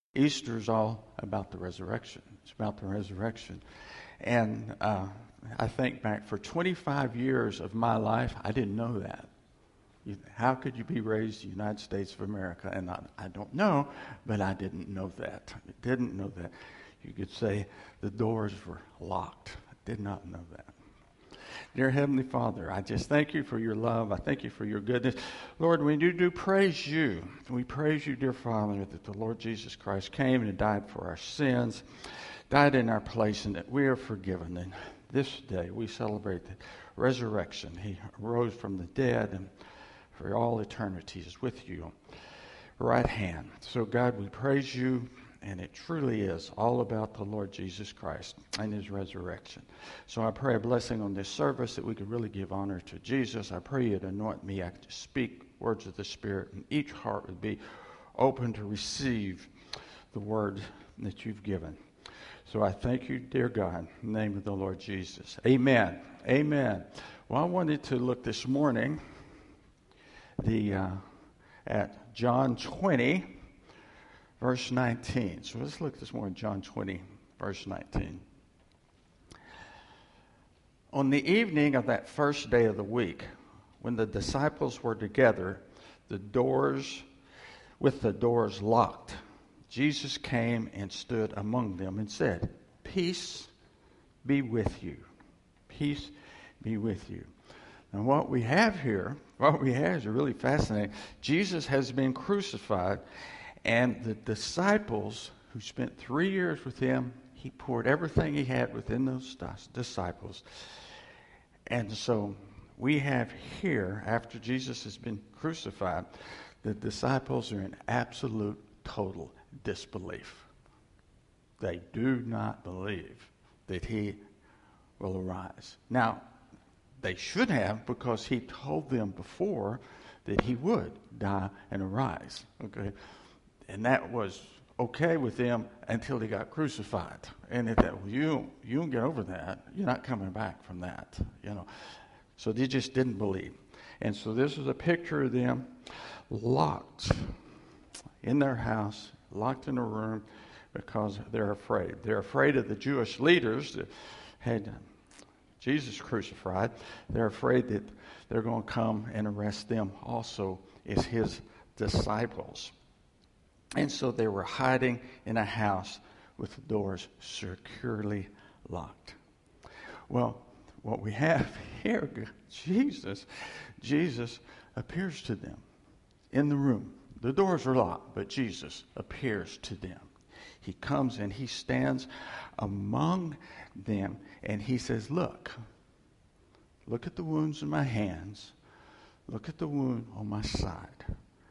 Easter is all about the resurrection. It's about the resurrection. And I think back for 25 years of my life, I didn't know that. How could you be raised in the United States of America? And I don't know, but I didn't know that. I didn't know that. You could say the doors were locked. I did not know that. Dear Heavenly Father, I just thank you for your love. I thank you for your goodness. Lord, we do praise you. We praise you, dear Father, that the Lord Jesus Christ came and died for our sins, died in our place, and that we are forgiven. And this day we celebrate the resurrection. He arose from the dead and for all eternity is with you, right hand. So God, we praise you, and it truly is all about the Lord Jesus Christ and his resurrection. So I pray a blessing on this service that we could really give honor to Jesus. I pray you'd anoint me. I could speak words of the Spirit, and each heart would be open to receive the word that you've given. So I thank you, dear God, in the name of the Lord Jesus. Amen. Amen. Well, I wanted to look this morning at John 20, verse 19. So let's look this morning, John 20, verse 19. On the evening of that first day of the week, when the disciples were together, with the doors locked, Jesus came and stood among them and said, "Peace be with you. Peace be with you." And what we have here is really fascinating. Jesus has been crucified, and the disciples who spent 3 years with him, he poured everything he had within those disciples. And so we have here, after Jesus has been crucified, the disciples are in absolute, total disbelief. They do not believe that he will arise. Now, they should have, because he told them before that he would die and arise. Okay, and that was okay with them until he got crucified. And they thought, well, you don't get over that. You're not coming back from that. So they just didn't believe. And so this is a picture of them locked in their house, locked in a room, because they're afraid. They're afraid of the Jewish leaders that had Jesus crucified. They're afraid that they're going to come and arrest them also as his disciples. And so they were hiding in a house with the doors securely locked. Well, what we have here, Jesus appears to them in the room. The doors are locked, but Jesus appears to them. He comes and he stands among them, and he says, look at the wounds in my hands. Look at the wound on my side.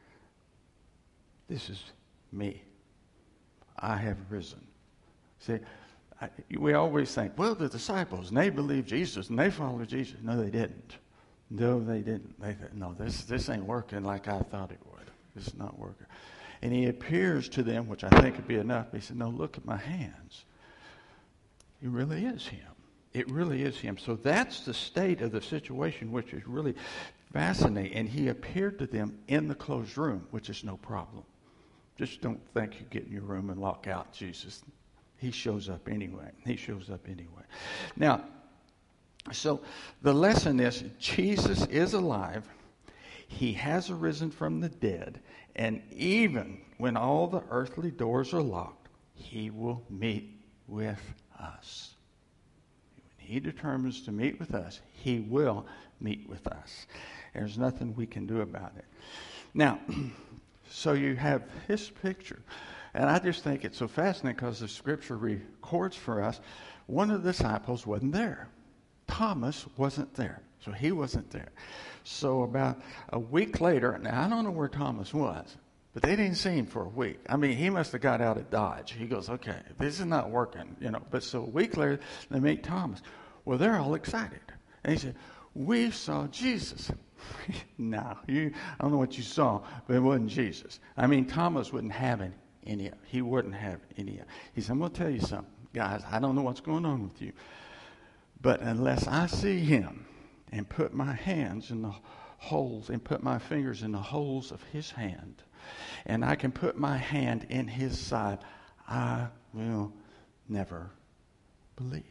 This is me. I have risen. See, we always think, well, the disciples, and they believed Jesus, and they followed Jesus. No, they didn't. No, they didn't. They thought, no, this ain't working like I thought it would. This is not working. And he appears to them, which I think would be enough. He said, no, look at my hands. It really is him. It really is him. So that's the state of the situation, which is really fascinating. And he appeared to them in the closed room, which is no problem. Just don't think you get in your room and lock out Jesus. He shows up anyway. He shows up anyway. Now, so the lesson is Jesus is alive. He has arisen from the dead. And even when all the earthly doors are locked, he will meet with us. When he determines to meet with us, he will meet with us. There's nothing we can do about it. Now, so you have this picture. And I just think it's so fascinating because the scripture records for us one of the disciples wasn't there. Thomas wasn't there. So he wasn't there. So about a week later, now I don't know where Thomas was, but they didn't see him for a week. I mean, he must have got out of Dodge. He goes, okay, this is not working, But so a week later, they meet Thomas. Well, they're all excited. And he said, we saw Jesus. No, I don't know what you saw, but it wasn't Jesus. I mean, Thomas wouldn't have any of it. He wouldn't have any of it. He said, I'm going to tell you something. Guys, I don't know what's going on with you, but unless I see him and put my hands in the holes and put my fingers in the holes of his hand and I can put my hand in his side, I will never believe.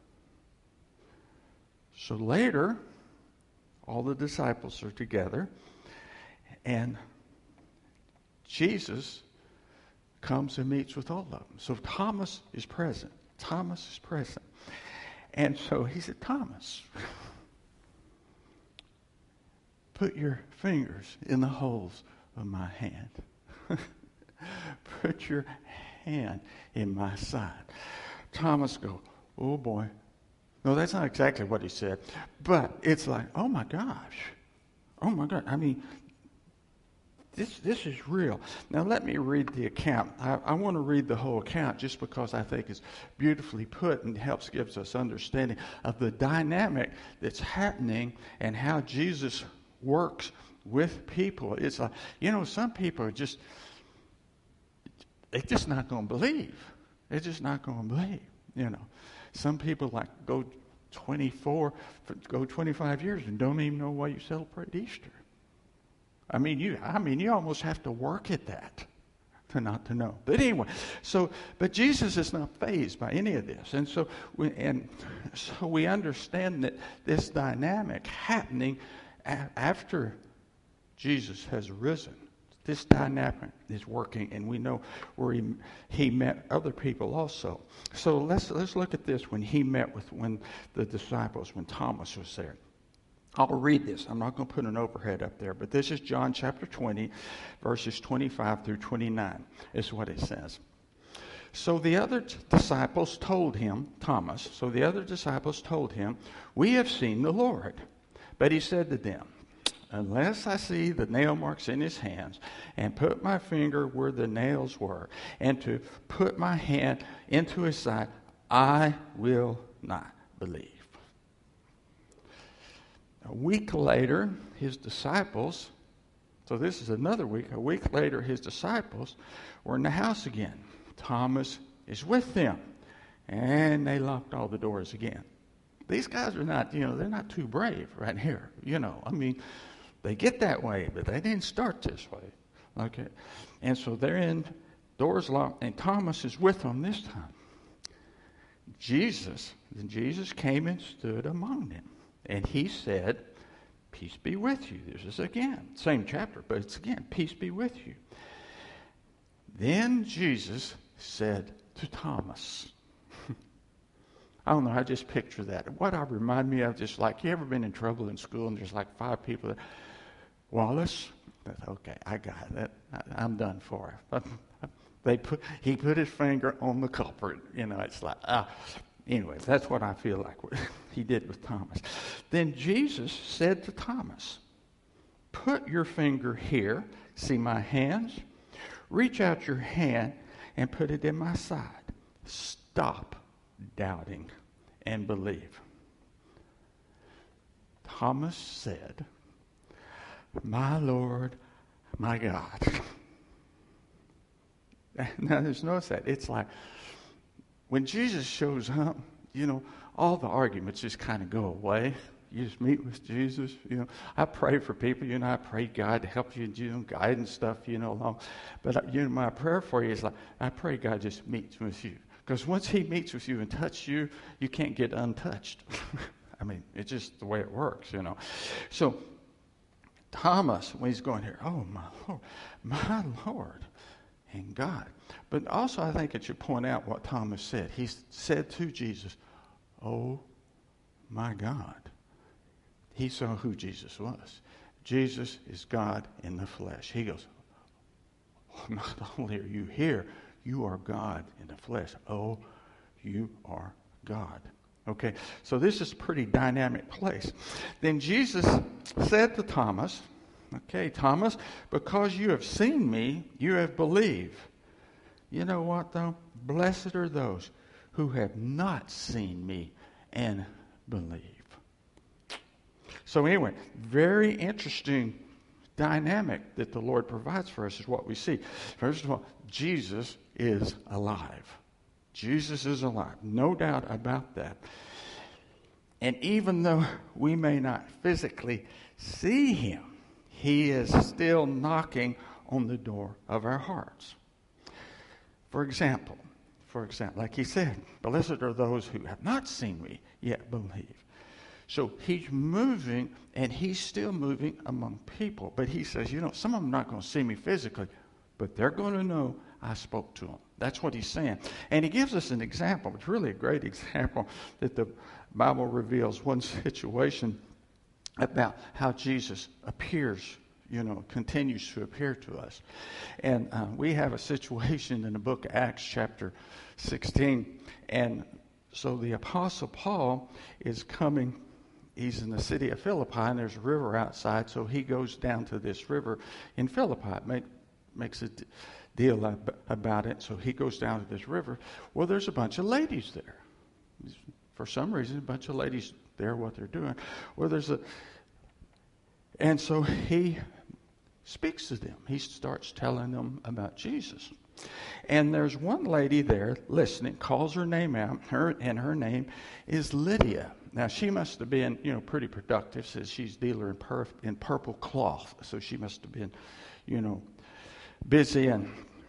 So later, all the disciples are together, and Jesus comes and meets with all of them. So Thomas is present. Thomas is present. And so he said, Thomas, put your fingers in the holes of my hand. Put your hand in my side. Thomas goes, oh boy. No, that's not exactly what he said. But it's like, oh my gosh. Oh my God. I mean, this is real. Now let me read the account. I want to read the whole account just because I think it's beautifully put and gives us understanding of the dynamic that's happening and how Jesus works with people. It's like, some people are they're just not going to believe. They're just not going to believe, Some people go 25 years and don't even know why you celebrate Easter. I mean, you almost have to work at that to not to know. But anyway, but Jesus is not fazed by any of this. And so we understand that this dynamic happening after Jesus has risen. This dynamic is working, and we know where he met other people also. So let's look at this when the disciples, when Thomas was there. I'll read this. I'm not going to put an overhead up there, but this is John chapter 20, verses 25 through 29, is what it says. So the other disciples told him, we have seen the Lord. But he said to them, unless I see the nail marks in his hands, and put my finger where the nails were, and to put my hand into his side, I will not believe. A week later, his disciples, so this is another week, a week later, his disciples were in the house again. Thomas is with them, and they locked all the doors again. These guys are not, they're not too brave right here, They get that way, but they didn't start this way. Okay. And so they're in, doors locked, and Thomas is with them this time. Jesus came and stood among them. And he said, peace be with you. This is again, same chapter, but it's again, peace be with you. Then Jesus said to Thomas, I don't know, I just picture that. What I remind me of, just like, you ever been in trouble in school and there's like 5 people that, Wallace, okay, I got it. I'm done for. He put his finger on the culprit. It's like, anyway, that's what I feel like he did with Thomas. Then Jesus said to Thomas, put your finger here, see my hands? Reach out your hand and put it in my side. Stop doubting and believe. Thomas said, my Lord, my God. Now, just notice that. It's like, when Jesus shows up, all the arguments just kind of go away. You just meet with Jesus, I pray for people, I pray God to help you, guide and stuff, along. But, my prayer for you is like, I pray God just meets with you. Because once he meets with you and touches you, you can't get untouched. It's just the way it works, So, Thomas, when he's going here, oh, my Lord and God. But also I think it should point out what Thomas said. He said to Jesus, oh, my God. He saw who Jesus was. Jesus is God in the flesh. He goes, oh, not only are you here, you are God in the flesh. Oh, you are God. Okay, so this is a pretty dynamic place. Then Jesus said to Thomas, okay, Thomas, because you have seen me, you have believed. You know what, though? Blessed are those who have not seen me and believe. So anyway, very interesting dynamic that the Lord provides for us is what we see. First of all, Jesus is alive. Jesus is alive. No doubt about that. And even though we may not physically see him, he is still knocking on the door of our hearts. For example, like he said, blessed are those who have not seen me yet believe. So he's moving, and he's still moving among people. But he says, some of them are not going to see me physically, but they're going to know I spoke to them. That's what he's saying. And he gives us an example. It's really a great example that the Bible reveals one situation about how Jesus appears, continues to appear to us. And we have a situation in the book of Acts chapter 16. And so the Apostle Paul is coming. He's in the city of Philippi, and there's a river outside. So he goes down to this river in Philippi. Makes a deal about it. So he goes down to this river. Well, there's a bunch of ladies there. For some reason, a bunch of ladies there, what they're doing. Well, and so he speaks to them. He starts telling them about Jesus. And there's one lady there listening, calls her name out, and her name is Lydia. Now, she must have been, pretty productive, says she's dealer in purple cloth. So she must have been, busy and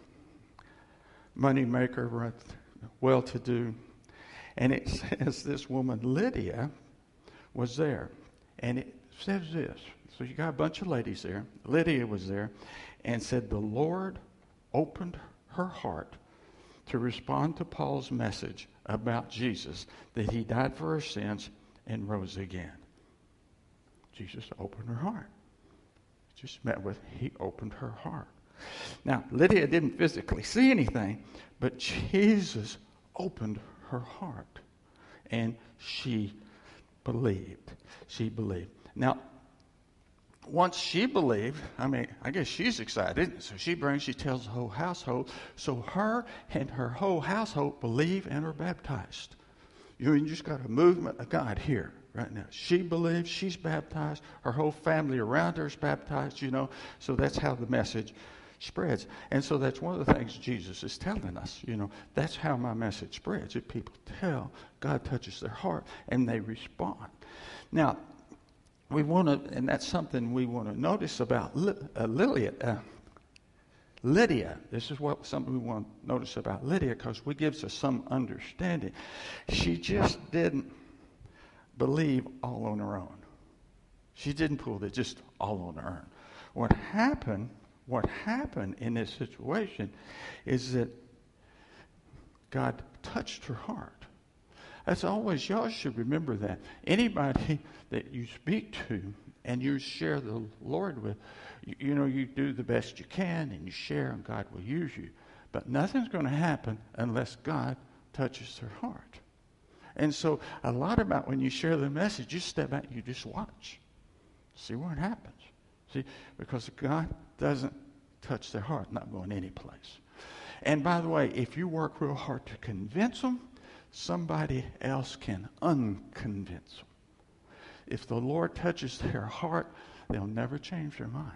money maker, well-to-do. And it says this woman, Lydia, was there. And it says this. So you got a bunch of ladies there. Lydia was there and said, the Lord opened her heart to respond to Paul's message about Jesus, that he died for her sins and rose again. Jesus opened her heart. He opened her heart. Now, Lydia didn't physically see anything, but Jesus opened her heart. And she believed. Now, once she believed, I guess she's excited. So she tells the whole household. So her and her whole household believe and are baptized. You just got a movement of God here right now. She believes, she's baptized. Her whole family around her is baptized, So that's how the message spreads. And so that's one of the things Jesus is telling us. That's how my message spreads. If people tell, God touches their heart and they respond. Now, and that's something we want to notice about Lydia. This is something we want to notice about Lydia, because it gives us some understanding. She just didn't believe all on her own. She didn't pull it just all on her own. What happened in this situation is that God touched her heart. That's always, y'all should remember that. Anybody that you speak to and you share the Lord with, you do the best you can and you share, and God will use you. But nothing's going to happen unless God touches their heart. And so a lot about when you share the message, you step back and you just watch. See what happens. See, because God doesn't touch their heart, not going any place. And by the way, if you work real hard to convince them, somebody else can unconvince them. If the Lord touches their heart, they'll never change their mind.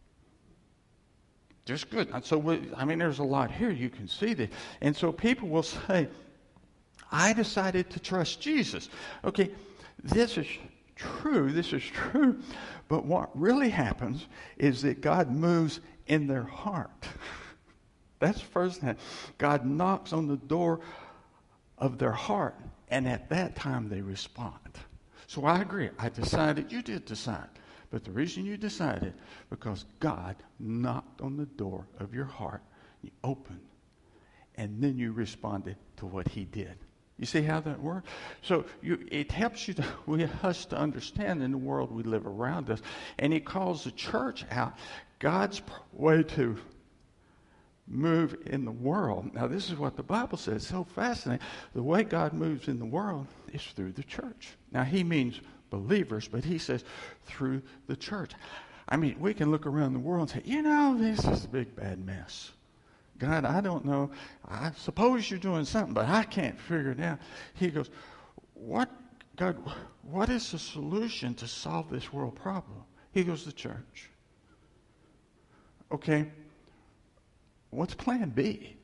Just good. And so, there's a lot here. You can see that. And so people will say, I decided to trust Jesus. Okay, this is true. But what really happens is that God moves in their heart. That's the first thing. God knocks on the door of their heart, and at that time they respond. So I agree. You did decide. But the reason you decided, because God knocked on the door of your heart, you opened, and then you responded to what he did. You see how that works? So it helps us to understand in the world we live around us. And he calls the church out. God's way to move in the world. Now, this is what the Bible says. It's so fascinating. The way God moves in the world is through the church. Now, he means believers, but he says through the church. We can look around the world and say, this is a big bad mess. God, I don't know. I suppose you're doing something, but I can't figure it out. He goes, God, what is the solution to solve this world problem? He goes, the church. Okay, what's plan B?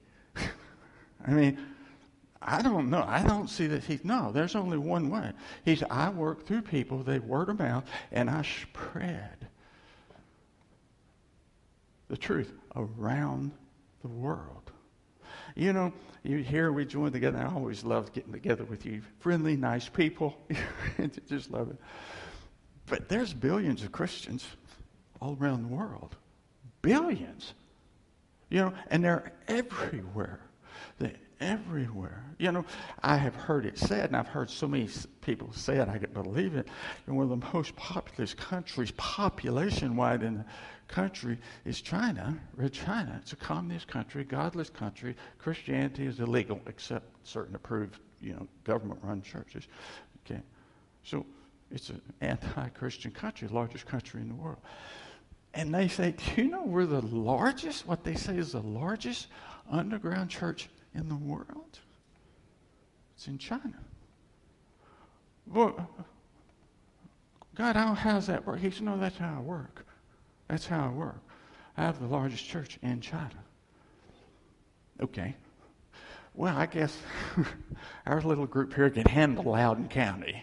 I don't know. I don't see that there's only one way. He said, I work through people, they word of mouth, and I spread the truth around the world. You know, here we join together. I always love getting together with you. Friendly, nice people. Just love it. But there's billions of Christians all around the world. Billions. You know, and they're everywhere. They're everywhere. You know, I have heard it said, and I've heard so many people say it, I can believe it. And one of the most populous countries, population-wide in the country, is China. Red China. It's a communist country, godless country. Christianity is illegal, except certain approved, government-run churches. Okay, so it's an anti-Christian country, largest country in the world. And they say, do you know we're the largest, what they say is the largest underground church in the world? It's in China. Well, God, how does that work? He said, no, that's how I work. That's how I work. I have the largest church in China. Okay. Well, I guess our little group here can handle Loudoun County.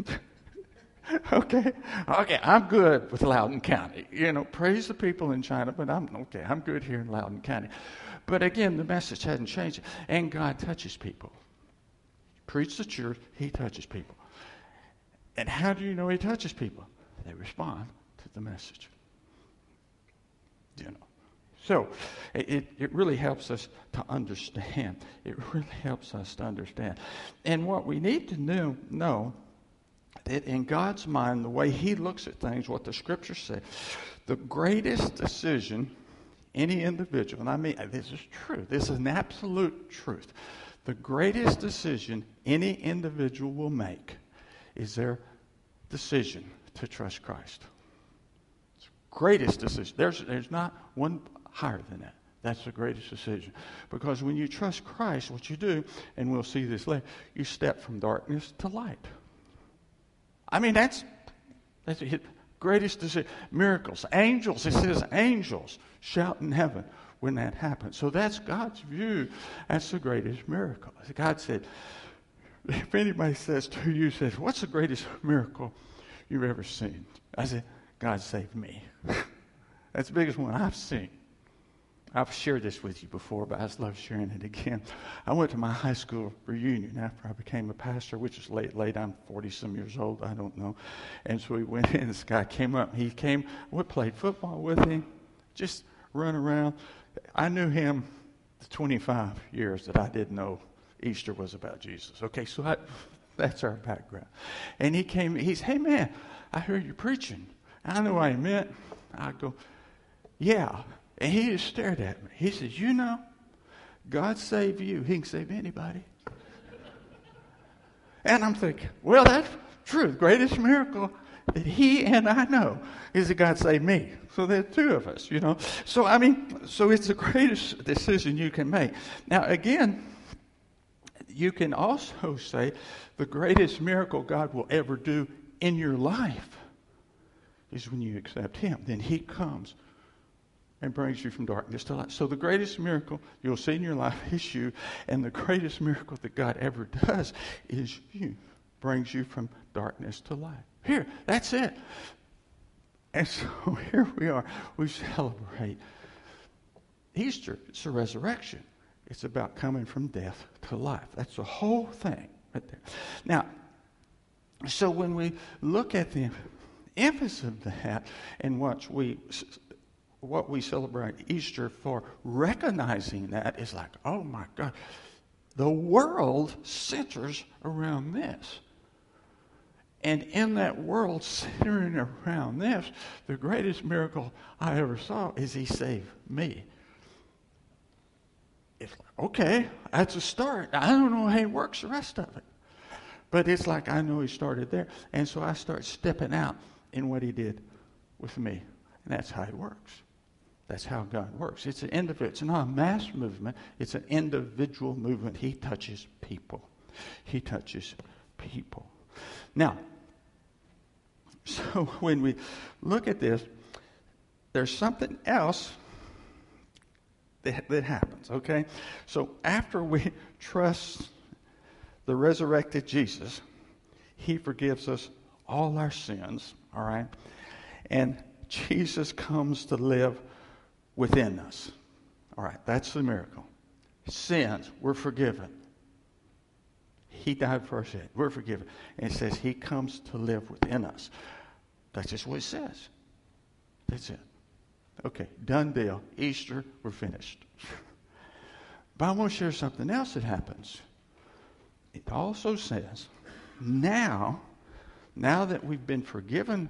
Okay, I'm good with Loudoun County. Praise the people in China, but I'm good here in Loudoun County. But again, the message hasn't changed. And God touches people. Preach the truth, he touches people. And how do you know he touches people? They respond to the message. So it really helps us to understand. It really helps us to understand. And what we need to know that in God's mind, the way he looks at things, what the scriptures say, the greatest decision any individual, and I mean, this is true, this is an absolute truth, the greatest decision any individual will make is their decision to trust Christ. It's the greatest decision. There's not one higher than that. That's the greatest decision. Because when you trust Christ, what you do, and we'll see this later, you step from darkness to light. I mean, that's the greatest decision. Miracles, angels, it says angels shout in heaven when that happens. So that's God's view. That's the greatest miracle. God said, if anybody says to you, what's the greatest miracle you've ever seen? I said, God saved me. That's the biggest one I've seen. I've shared this with you before, but I just love sharing it again. I went to my high school reunion after I became a pastor, which is late. I'm 40-some years old. I don't know. And so we went in. This guy came up. We played football with him, just run around. I knew him the 25 years that I didn't know Easter was about Jesus. Okay, so that's our background. And he came. He said, hey, man, I heard you preaching. I know what he meant. I go, yeah. And he just stared at me. He says, God save you. He can save anybody. And I'm thinking, well, that's true. The greatest miracle that he and I know is that God saved me. So there's two of us, So it's the greatest decision you can make. Now, again, you can also say the greatest miracle God will ever do in your life is when you accept him. Then he comes and brings you from darkness to light. So the greatest miracle you'll see in your life is you, and the greatest miracle that God ever does is you. Brings you from darkness to light. Here, that's it. And so here we are. We celebrate Easter. It's a resurrection. It's about coming from death to life. That's the whole thing right there. Now, so when we look at the emphasis of that and what we celebrate Easter for, recognizing that is like, oh my God, the world centers around this. And in that world centering around this, the greatest miracle I ever saw is he saved me. It's like, okay, that's a start. I don't know how he works the rest of it. But it's like I know he started there. And so I start stepping out in what he did with me. And that's how he works. That's how God works. It's not a mass movement. It's an individual movement. He touches people. He touches people. Now, so when we look at this, there's something else that happens, okay? So after we trust the resurrected Jesus, he forgives us all our sins, all right? And Jesus comes to live within us. All right, that's the miracle. Sins, we're forgiven. He died for our sin. We're forgiven. And it says he comes to live within us. That's just what it says. That's it. Okay, done deal. Easter, we're finished. But I want to share something else that happens. It also says, now that we've been forgiven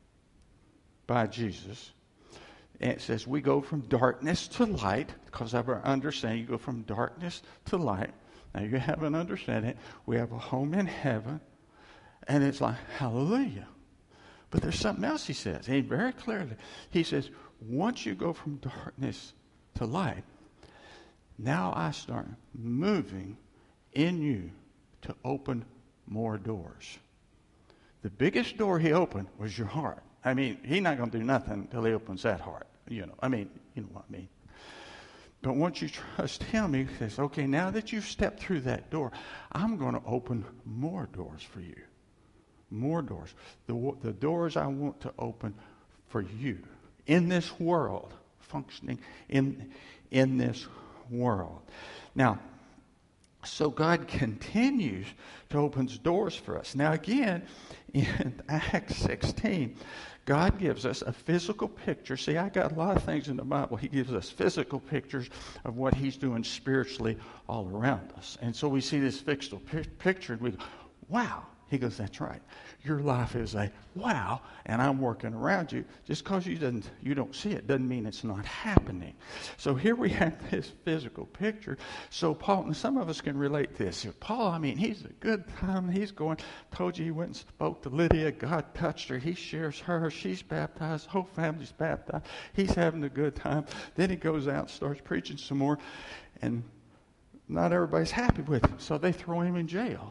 by Jesus, and it says we go from darkness to light, because of our understanding, you go from darkness to light. Now you have an understanding. We have a home in heaven, and it's like, hallelujah. But there's something else he says, and very clearly. He says, once you go from darkness to light, now I start moving in you to open more doors. The biggest door he opened was your heart. I mean, he's not going to do nothing until he opens that heart. You know what I mean. But once you trust him, he says, okay, now that you've stepped through that door, I'm going to open more doors for you. More doors. The doors I want to open for you in this world, functioning in this world. Now, so God continues to open doors for us. Now again, in Acts 16, God gives us a physical picture. See, I got a lot of things in the Bible. He gives us physical pictures of what he's doing spiritually all around us. And so we see this physical picture and we go, wow. He goes, that's right. Your life is a wow, and I'm working around you. Just because you don't see it doesn't mean it's not happening. So here we have this physical picture. So Paul, and some of us can relate to this. Paul, I mean, he's a good time. He's going, told you he went and spoke to Lydia. God touched her. He shares her. She's baptized. The whole family's baptized. He's having a good time. Then he goes out and starts preaching some more, and not everybody's happy with him. So they throw him in jail.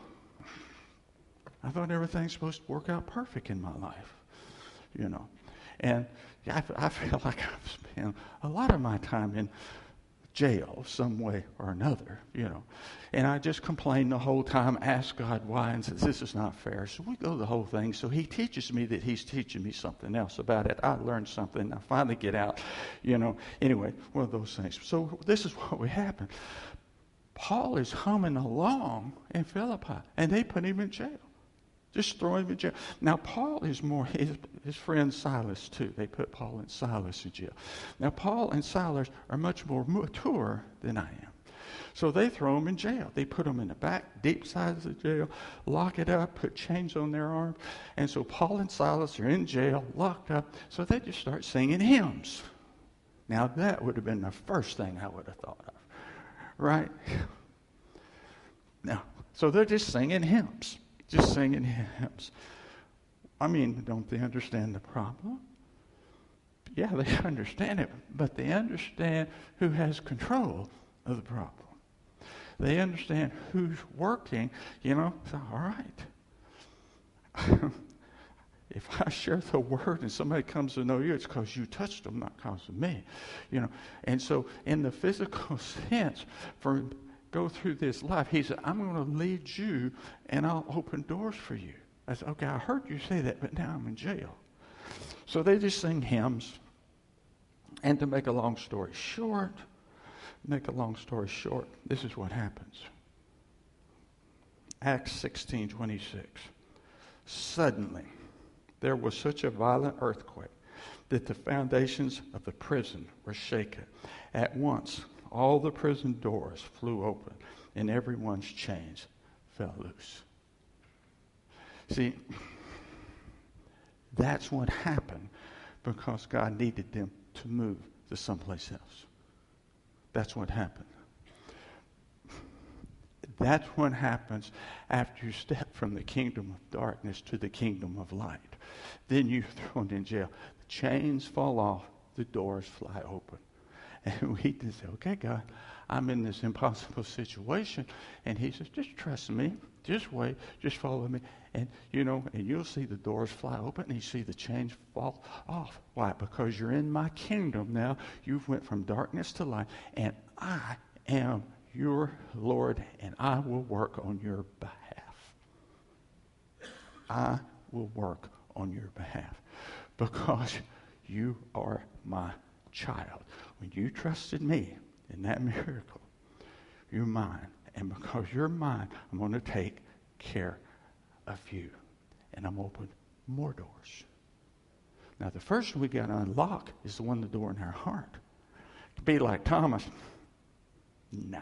I thought everything's supposed to work out perfect in my life, you know. And I feel like I've spent a lot of my time in jail some way or another, you know. And I just complain the whole time, ask God why, and says, this is not fair. So we go the whole thing. So he teaches me that he's teaching me something else about it. I learned something. I finally get out, you know. Anyway, one of those things. So this is what would happen. Paul is humming along in Philippi, and they put him in jail. Just throw him in jail. Now, Paul is more, his friend Silas, too. They put Paul and Silas in jail. Now, Paul and Silas are much more mature than I am. So they throw him in jail. They put him in the back, deep sides of the jail, lock it up, put chains on their arms. And so Paul and Silas are in jail, locked up. So they just start singing hymns. Now, that would have been the first thing I would have thought of. Right? Now, so they're just singing hymns. Just singing hymns. I mean, don't they understand the problem? Yeah, they understand it, but they understand who has control of the problem. They understand who's working, you know. So, all right. If I share the word and somebody comes to know you, it's because you touched them, not because of me. You know. And so in the physical sense, go through this life. He said, I'm going to lead you and I'll open doors for you. I said, okay, I heard you say that, but now I'm in jail. So they just sing hymns. And to make a long story short, this is what happens. Acts 16:26. Suddenly, there was such a violent earthquake that the foundations of the prison were shaken. At once, all the prison doors flew open, and everyone's chains fell loose. See, that's what happened because God needed them to move to someplace else. That's what happened. That's what happens after you step from the kingdom of darkness to the kingdom of light. Then you're thrown in jail. The chains fall off, the doors fly open. And we just say, okay, God, I'm in this impossible situation. And he says, just trust me. Just wait. Just follow me. And, you know, and you'll see the doors fly open and you see the chains fall off. Why? Because you're in my kingdom now. You've went from darkness to light. And I am your Lord, and I will work on your behalf. I will work on your behalf because you are my child. when you trusted me in that miracle, you're mine. And because you're mine, I'm going to take care of you. And I'm open more doors. Now, the first one we got to unlock is the door in our heart. To be like Thomas, nah.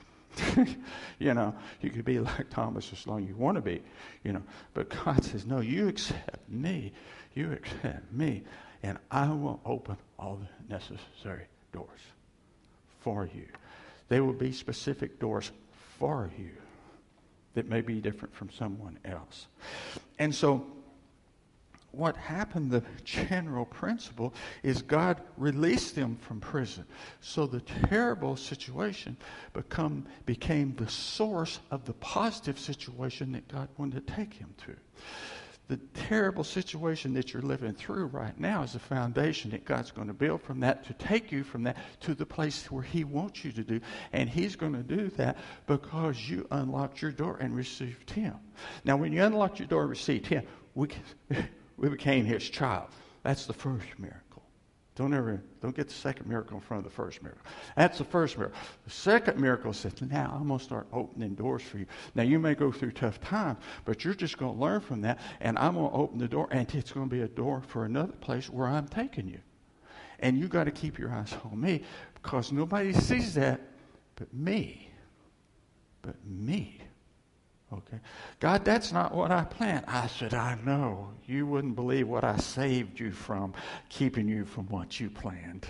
You could be like Thomas as long as you want to be, But God says, no, you accept me. You accept me. And I will open all the necessary doors for you. They will be specific doors for you that may be different from someone else. And so what happened, the general principle, is God released them from prison. So the terrible situation became the source of the positive situation that God wanted to take him to. The terrible situation that you're living through right now is the foundation that God's going to build from that to take you from that to the place where he wants you to do. And he's going to do that because you unlocked your door and received him. Now, when you unlocked your door and received him, we became his child. That's the first miracle. Don't get the second miracle in front of the first miracle. That's the first miracle. The second miracle says, now I'm going to start opening doors for you. Now you may go through tough times, but you're just going to learn from that, and I'm going to open the door, and it's going to be a door for another place where I'm taking you. And you got to keep your eyes on me, because nobody sees that but me. But me. Okay. God, that's not what I planned. I said, I know. You wouldn't believe what I saved you from, keeping you from what you planned.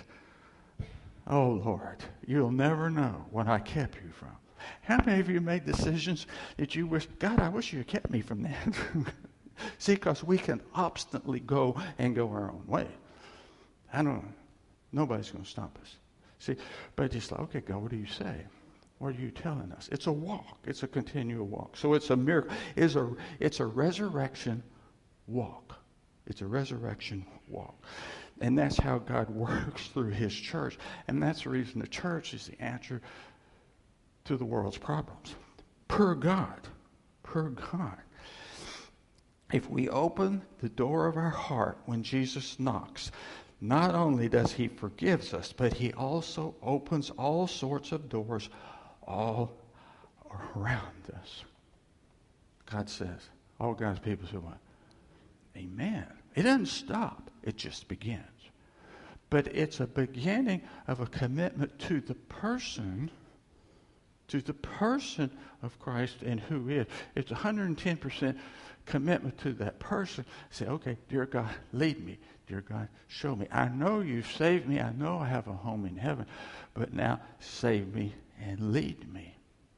Oh, Lord, you'll never know what I kept you from. How many of you made decisions that you wish, God, I wish you had kept me from that? See, because we can obstinately go our own way. I know. Nobody's going to stop us. See, but it's like, okay, God, what do you say? What are you telling us? It's a walk. It's a continual walk. So it's a miracle. It's a resurrection walk. It's a resurrection walk. And that's how God works through his church. And that's the reason the church is the answer to the world's problems. Per God. Per God. If we open the door of our heart when Jesus knocks, not only does he forgive us, but he also opens all sorts of doors all around us. God says, all God's people say what? Amen. It doesn't stop. It just begins. But it's a beginning of a commitment to the person of Christ and who is. It's 110% commitment to that person. Say, okay, dear God, lead me. Dear God, show me. I know you've saved me. I know I have a home in heaven. But now save me and lead me.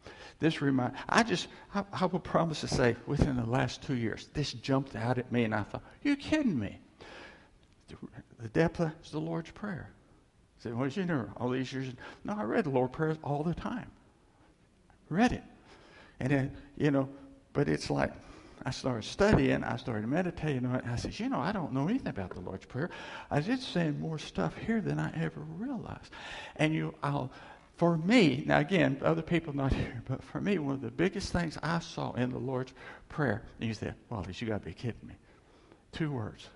I will promise to say, within the last 2 years, this jumped out at me, and I thought, you're kidding me. The depth is the Lord's Prayer. I said, well, you know, all these years. No, I read the Lord's Prayer all the time. Read it. And then, but it's like, I started studying, I started meditating on it, and I said, I don't know anything about the Lord's Prayer. I did saying more stuff here than I ever realized. And for me, now again, other people not here, but for me, one of the biggest things I saw in the Lord's Prayer, and you said, Wallace, you got to be kidding me. 2 words.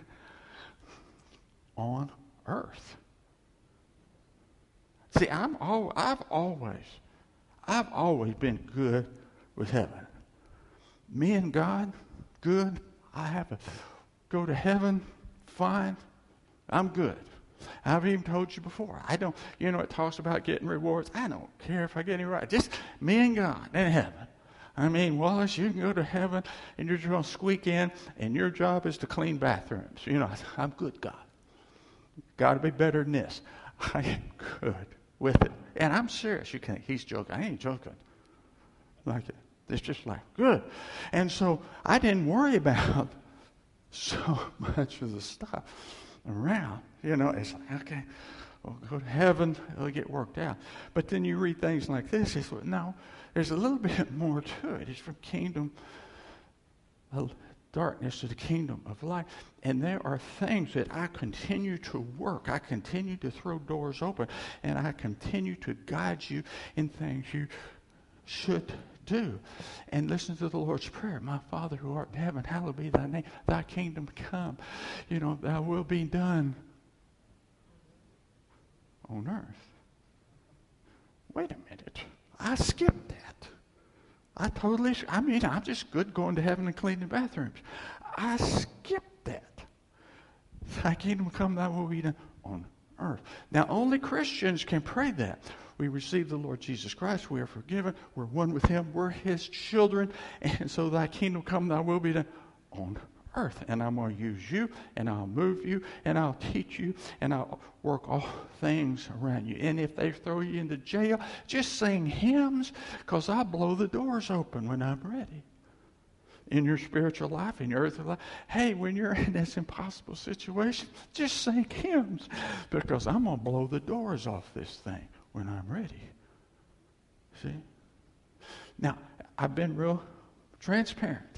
On earth. See, I've always been good with heaven. Me and God, good. I have to go to heaven, fine. I'm good. I've even told you before. I don't, it talks about getting rewards. I don't care if I get any right. Just me and God in heaven. I mean, Wallace, you can go to heaven and you're just going to squeak in and your job is to clean bathrooms. I'm good, God. Got to be better than this. I am good with it. And I'm serious. You can think he's joking. I ain't joking. Like it. It's just like, good. And so I didn't worry about so much of the stuff around. It's like, okay, we'll go to heaven. It'll get worked out. But then you read things like this. It's like, no, there's a little bit more to it. It's from kingdom of darkness to the kingdom of light. And there are things that I continue to work. I continue to throw doors open. And I continue to guide you in things you should do. And listen to the Lord's Prayer. My Father who art in heaven, hallowed be thy name. Thy kingdom come. Thy will be done on earth. Wait a minute. I skipped that. I'm just good going to heaven and cleaning bathrooms. I skipped that. Thy kingdom come, thy will be done on earth. Now, only Christians can pray that. We receive the Lord Jesus Christ. We are forgiven. We're one with him. We're his children. And so thy kingdom come, thy will be done on earth. And I'm going to use you, and I'll move you, and I'll teach you, and I'll work all things around you. And if they throw you into jail, just sing hymns, because I'll blow the doors open when I'm ready. In your spiritual life, in your earthly life, hey, when you're in this impossible situation, just sing hymns, because I'm going to blow the doors off this thing when I'm ready. See? Now, I've been real transparent.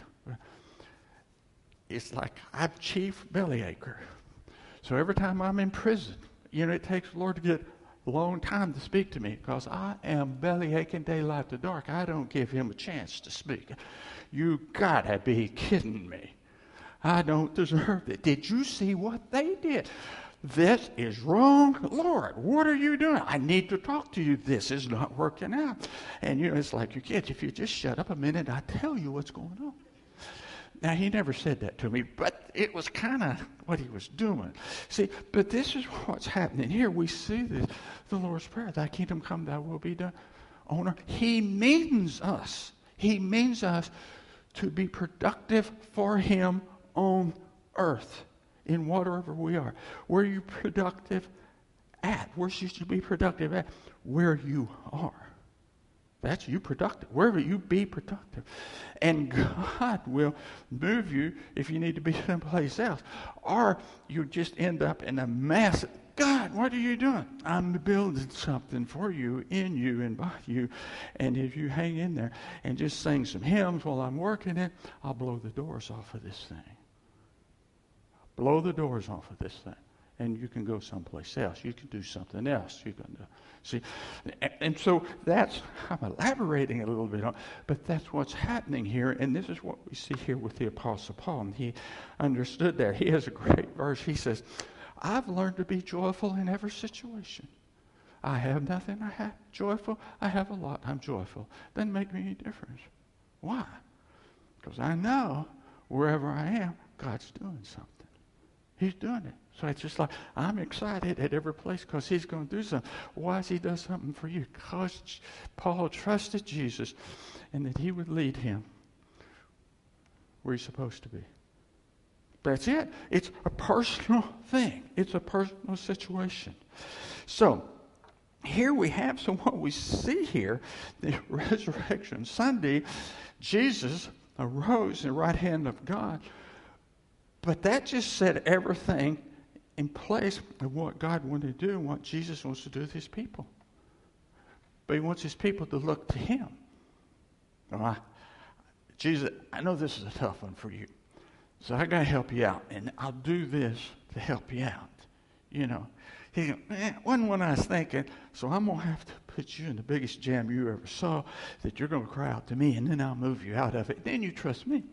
It's like I'm chief bellyacre. So every time I'm in prison, it takes the Lord to get a long time to speak to me, because I am bellyaching daylight to dark. I don't give him a chance to speak. You gotta be kidding me. I don't deserve it. Did you see what they did? This is wrong. Lord, what are you doing? I need to talk to you. This is not working out. And it's like your kids. If you just shut up a minute, I tell you what's going on. Now, he never said that to me, but it was kind of what he was doing. See, but this is what's happening here. We see this, the Lord's Prayer, thy kingdom come, thy will be done on earth. He means us. He means us to be productive for him on earth, in whatever we are. Where are you productive at? Where should you be productive at? Where you are. That's you productive. Wherever you be productive. And God will move you if you need to be someplace else. Or you just end up in a mess. God, what are you doing? I'm building something for you, in you, and by you. And if you hang in there and just sing some hymns while I'm working it, I'll blow the doors off of this thing. Blow the doors off of this thing. And you can go someplace else. You can do something else. You can see. And so I'm elaborating a little bit on, but that's what's happening here. And this is what we see here with the Apostle Paul. And he understood that. He has a great verse. He says, I've learned to be joyful in every situation. I have nothing. I have joyful. I have a lot. I'm joyful. Doesn't make me any difference. Why? Because I know wherever I am, God's doing something. He's doing it. So it's just like, I'm excited at every place because he's going to do something. Why is he doing something for you? Because Paul trusted Jesus and that he would lead him where he's supposed to be. That's it. It's a personal thing. It's a personal situation. So here we have, so what we see here, the Resurrection Sunday, Jesus arose in the right hand of God. But that just set everything in place of what God wanted to do and what Jesus wants to do with his people. But he wants his people to look to him. Jesus, I know this is a tough one for you. So I got to help you out. And I'll do this to help you out. He goes, wasn't what I was thinking. So I'm going to have to put you in the biggest jam you ever saw, that you're going to cry out to me, and then I'll move you out of it. Then you trust me.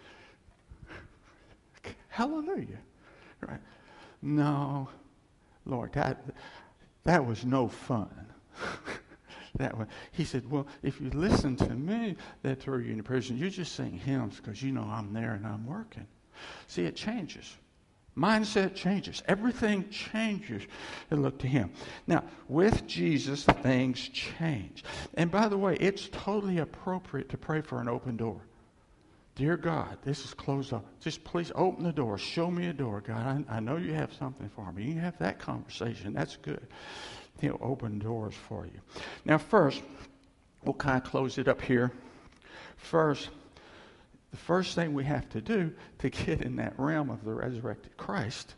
Hallelujah. Right. No, Lord, that was no fun. That one. He said, well, if you listen to me, that throw you into prison. You just sing hymns because you know I'm there and I'm working. See, it changes. Mindset changes. Everything changes and look to him. Now, with Jesus, things change. And by the way, it's totally appropriate to pray for an open door. Dear God, this is closed up. Just please open the door. Show me a door, God. I know you have something for me. You can have that conversation. That's good. He'll open doors for you. Now, first, we'll kind of close it up here. First, the first thing we have to do to get in that realm of the resurrected Christ,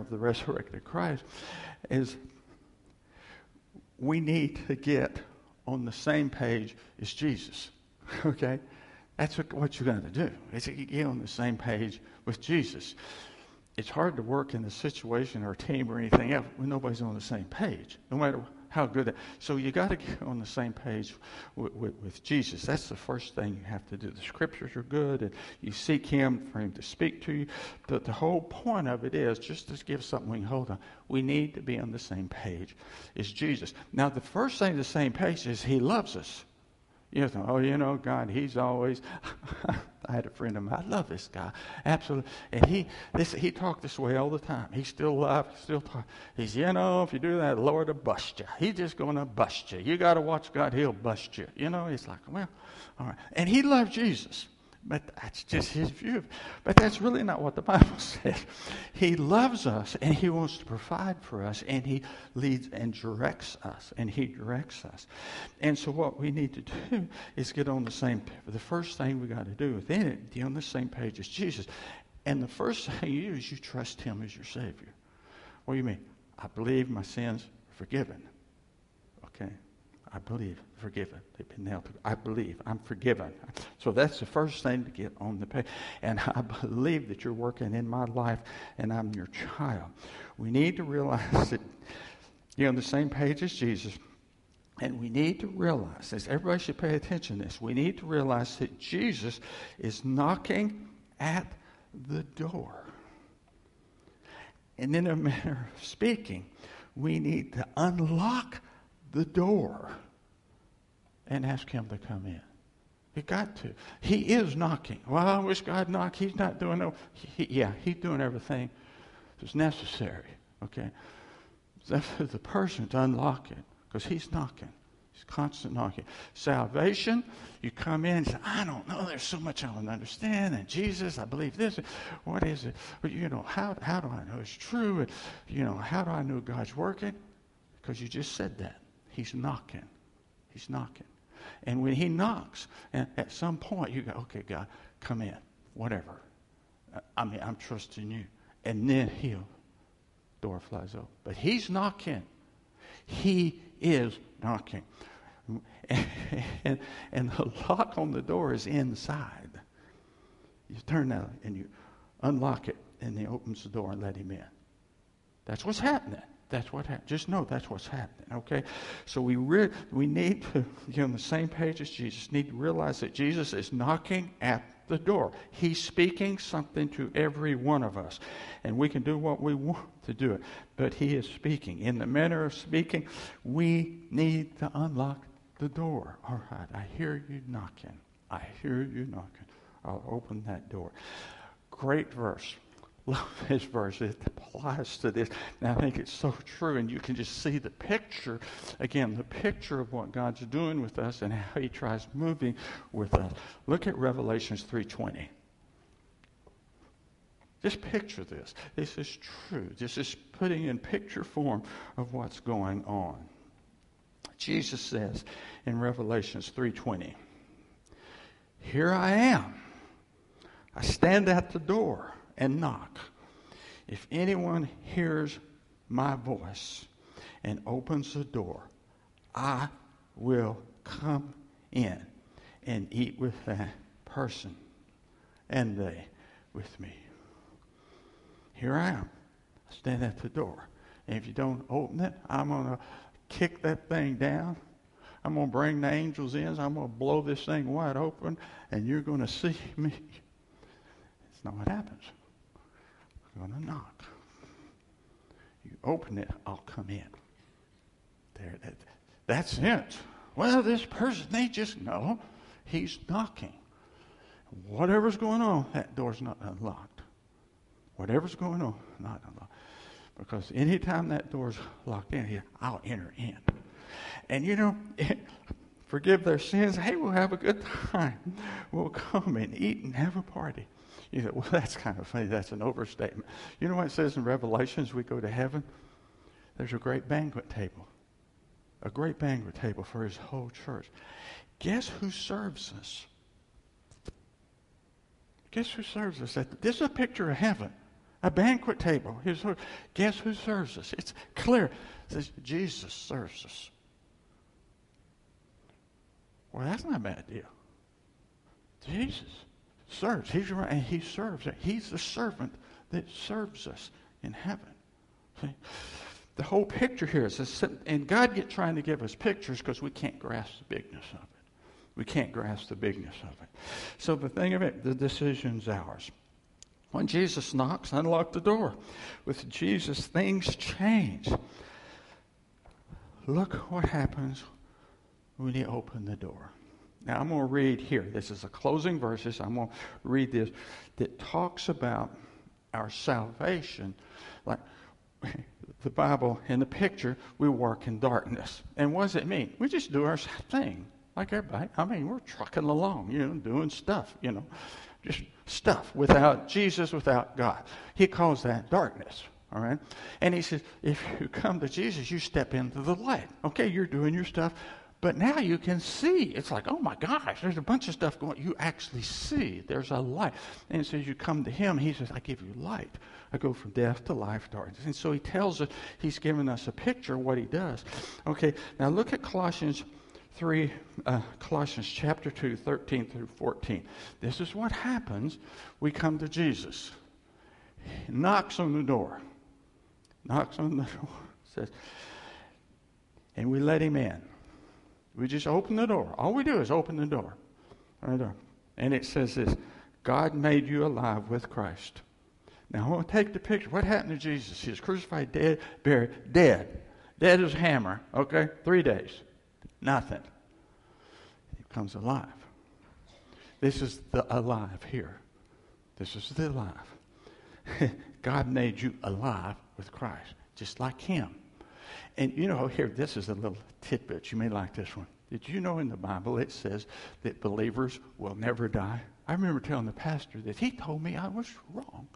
is we need to get on the same page as Jesus. Okay? That's what you're going to do. Is you get on the same page with Jesus. It's hard to work in a situation or a team or anything else when nobody's on the same page. No matter how good that. So you got to get on the same page with Jesus. That's the first thing you have to do. The scriptures are good, and you seek him for him to speak to you. But the whole point of it is, just to give something we can hold on, we need to be on the same page as Jesus. Now, the first thing, the same page, is he loves us. You know, God, he's always. I had a friend of mine. I love this guy, absolutely. And he talked this way all the time. He's still alive, still talk. He's, if you do that, the Lord will bust you. He's just going to bust you. You got to watch God; He'll bust you. It's like, well, all right. And he loved Jesus, but that's just his view. But that's really not what the Bible says. He loves us, and he wants to provide for us, and he leads and directs us, and he directs us. And so what we need to do is get on the same. The first thing we got to do within it, be on the same page as Jesus. And the first thing you do is you trust him as your Savior. What do you mean? I believe my sins are forgiven. Okay. I believe, forgiven. They've been nailed to. I believe, I'm forgiven. So that's the first thing to get on the page. And I believe that you're working in my life, and I'm your child. We need to realize that you're on the same page as Jesus, and we need to realize this. Everybody should pay attention to this. We need to realize that Jesus is knocking at the door. And in a manner of speaking, we need to unlock the door and ask him to come in. You got to. He is knocking. Well, I wish God knocked. He's not doing no. He's doing everything that's necessary. Okay, that's the person to unlock it, because he's knocking. He's constant knocking. Salvation, you come in and say, I don't know. There's so much I don't understand. And Jesus, I believe this. What is it? But how do I know it's true? And how do I know God's working? Because you just said that. He's knocking. He's knocking. And when he knocks, and at some point you go, okay, God, come in. Whatever. I'm trusting you. And then door flies open. But he's knocking. He is knocking. And the lock on the door is inside. You turn that and you unlock it, and he opens the door and let him in. That's what's happening. That's what happened. Just know that's what's happening, okay? So we need to get on the same page as Jesus. Need to realize that Jesus is knocking at the door. He's speaking something to every one of us. And we can do what we want to do it. But he is speaking. In the manner of speaking, we need to unlock the door. All right, I hear you knocking. I hear you knocking. I'll open that door. Great verse. Love this verse. It applies to this. And I think it's so true. And you can just see the picture, again, the picture of what God's doing with us and how he tries moving with us. Look at Revelations 3:20. Just picture this. This is true. This is putting in picture form of what's going on. Jesus says in Revelations 3:20, here I am. I stand at the door and knock. If anyone hears my voice and opens the door, I will come in and eat with that person and they with me. Here I am. I stand at the door. And if you don't open it, I'm going to kick that thing down. I'm going to bring the angels in. I'm going to blow this thing wide open, and you're going to see me. It's not what happens. I'm going to knock. You open it, I'll come in. That's it. Well, this person, they just know he's knocking. Whatever's going on, that door's not unlocked. Whatever's going on, not unlocked. Because anytime that door's locked in, I'll enter in. And forgive their sins. Hey, we'll have a good time. We'll come and eat and have a party. You say, well, that's kind of funny. That's an overstatement. You know what it says in Revelations? We go to heaven. There's a great banquet table. A great banquet table for his whole church. Guess who serves us? Guess who serves us? This is a picture of heaven. A banquet table. Guess who serves us? It's clear. It says Jesus serves us. Well, that's not a bad deal. Jesus serves. He's right, and he serves. He's the servant that serves us in heaven. See? the whole picture here is this, and God get trying to give us pictures because we can't grasp the bigness of it. We can't grasp the bigness of it. So the thing of it, the decision's ours. When Jesus knocks, unlock the door. With Jesus, things change. Look what happens when you open the door. Now I'm going to read here. This is a closing verses. I'm going to read this that talks about our salvation. Like the Bible in the picture, we work in darkness. And what does it mean? We just do our thing like everybody. I mean, we're trucking along, doing stuff, just stuff without Jesus, without God. He calls that darkness. All right? And he says, if you come to Jesus, you step into the light. Okay, you're doing your stuff, but now you can see. It's like, oh my gosh, there's a bunch of stuff going on. You actually see. There's a light. And it says you come to him. He says, I give you light. I go from death to life, darkness. And so he tells us, he's giving us a picture of what he does. Okay, now look at Colossians chapter 2, 13 through 14. This is what happens. We come to Jesus. He knocks on the door. Says, and we let him in. We just open the door. All we do is open the door. And it says this, God made you alive with Christ. Now I want to take the picture. What happened to Jesus? He was crucified, dead, buried, dead. Dead as a hammer, okay? 3 days. Nothing. He becomes alive. This is the alive here. This is the alive. God made you alive with Christ, just like him. And here, this is a little tidbit. You may like this one. Did you know in the Bible it says that believers will never die? I remember telling the pastor that. He told me I was wrong.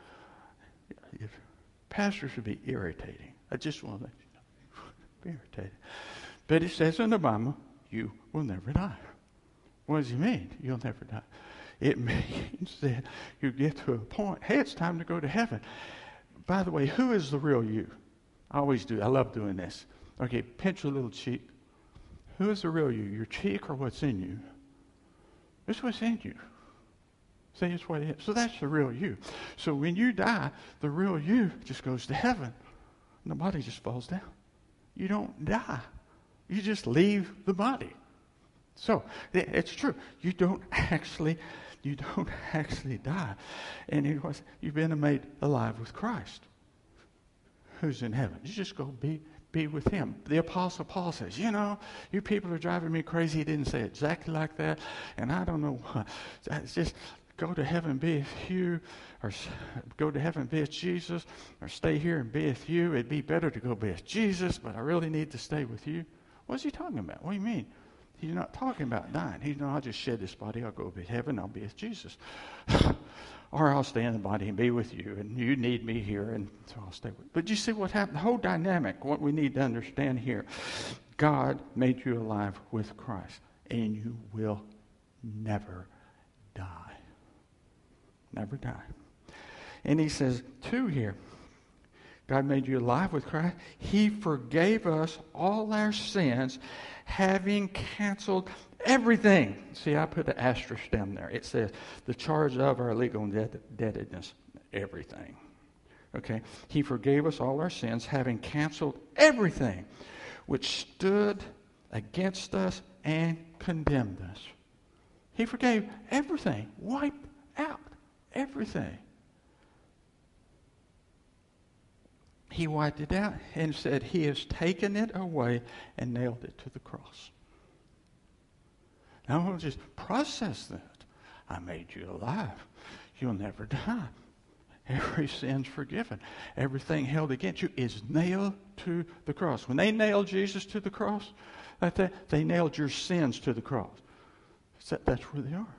Pastors should be irritating. I just want to let you know. Be irritated. But it says in the Bible, you will never die. What does he mean? You'll never die. It means that you get to a point, hey, it's time to go to heaven. By the way, who is the real you? I always do. I love doing this. Okay, pinch your little cheek. Who is the real you? Your cheek or what's in you? It's what's in you. See, it's what it is. So that's the real you. So when you die, the real you just goes to heaven. And the body just falls down. You don't die. You just leave the body. So it's true. You don't actually die. And you've been made alive with Christ, who's in heaven. You just go be with him. The Apostle Paul says, you people are driving me crazy. He didn't say exactly like that. And I don't know what. It's just go to heaven, be with you, or go to heaven, be with Jesus, or stay here and be with you. It'd be better to go be with Jesus, but I really need to stay with you. What's he talking about? What do you mean? He's not talking about dying. He's I'll just shed this body. I'll go to heaven. I'll be with Jesus. Or I'll stay in the body and be with you. And you need me here, and so I'll stay with you. But you see what happened? The whole dynamic, what we need to understand here. God made you alive with Christ. And you will never die. Never die. And he says, too, here. God made you alive with Christ. He forgave us all our sins, having canceled everything. See, I put an asterisk down there. It says the charge of our legal indebtedness, everything. Okay? He forgave us all our sins, having canceled everything which stood against us and condemned us. He forgave everything. Wiped out everything. He wiped it out and said, he has taken it away and nailed it to the cross. Now we'll just process that. I made you alive. You'll never die. Every sin's forgiven. Everything held against you is nailed to the cross. When they nailed Jesus to the cross, they nailed your sins to the cross. That's where they are.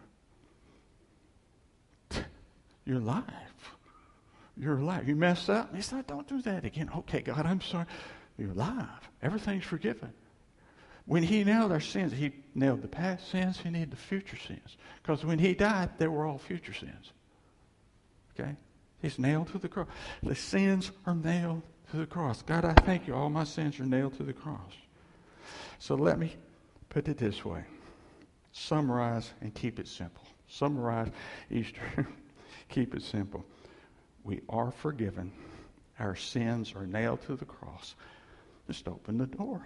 You're alive. You're alive. You mess up. He said, don't do that again. Okay, God, I'm sorry. You're alive. Everything's forgiven. When he nailed our sins, he nailed the past sins, he nailed the future sins. Because when he died, they were all future sins. Okay? He's nailed to the cross. The sins are nailed to the cross. God, I thank you. All my sins are nailed to the cross. So let me put it this way. Summarize and keep it simple. Summarize Easter. Keep it simple. We are forgiven our sins are nailed to the cross, just open the door.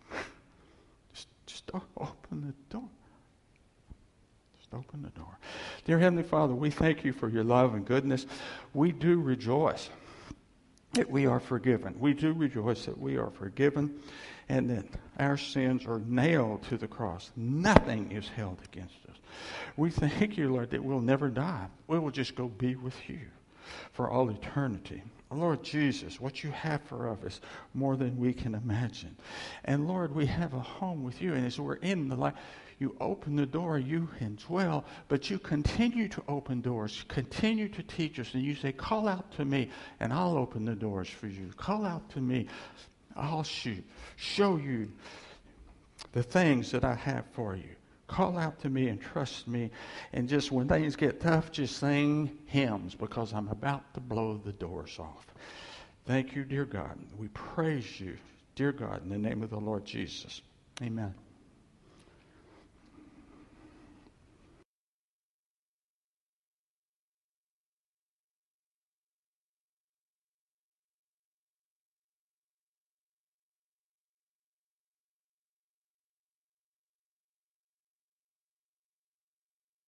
Just open the door. Just open the door. Dear Heavenly Father, we thank you for your love and goodness. We do rejoice that we are forgiven. We do rejoice that we are forgiven and that our sins are nailed to the cross. Nothing is held against us. We thank you, Lord, that we'll never die. We will just go be with you for all eternity. Lord Jesus, what you have for us is more than we can imagine. And Lord, we have a home with you. And as we're in the life, you open the door, you indwell, but you continue to open doors, continue to teach us. And you say, call out to me, and I'll open the doors for you. Call out to me. I'll show you the things that I have for you. Call out to me and trust me. And just when things get tough, just sing hymns because I'm about to blow the doors off. Thank you, dear God. We praise you, dear God, in the name of the Lord Jesus. Amen.